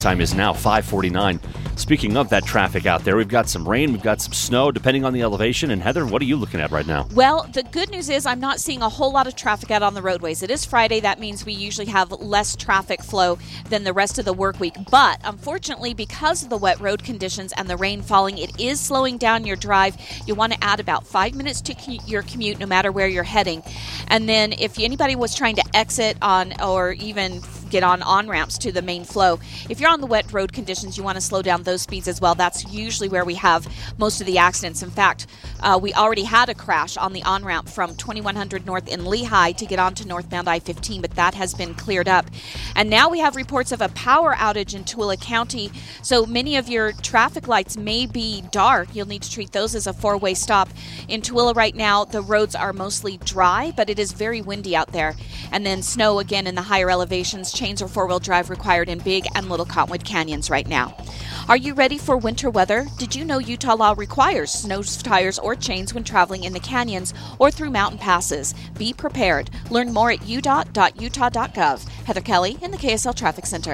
Time is now 5:49. Speaking of that traffic out there, we've got some rain, we've got some snow, depending on the elevation. And Heather, what are you looking at right now? Well, the good news is I'm not seeing a whole lot of traffic out on the roadways. It is Friday. That means we usually have less traffic flow than the rest of the work week. But unfortunately, because of the wet road conditions and the rain falling, it is slowing down your drive. You want to add about 5 minutes to your commute no matter where you're heading. And then if anybody was trying to exit on or even get on ramps to the main flow, if you're on the wet road conditions, you want to slow down those speeds as well. That's usually where we have most of the accidents. In fact, we already had a crash on the on-ramp from 2100 North in Lehigh to get onto northbound I-15, but that has been cleared up. And now we have reports of a power outage in Tooele County, so many of your traffic lights may be dark. You'll need to treat those as a four-way stop. In Tooele right now, the roads are mostly dry, but it is very windy out there. And then snow again in the higher elevations. Chains or four-wheel drive required in Big and Little Cottonwood Canyons right now. Are you ready for winter weather? Did you know Utah law requires snow tires or chains when traveling in the canyons or through mountain passes? Be prepared. Learn more at udot.utah.gov. Heather Kelly in the KSL Traffic Center.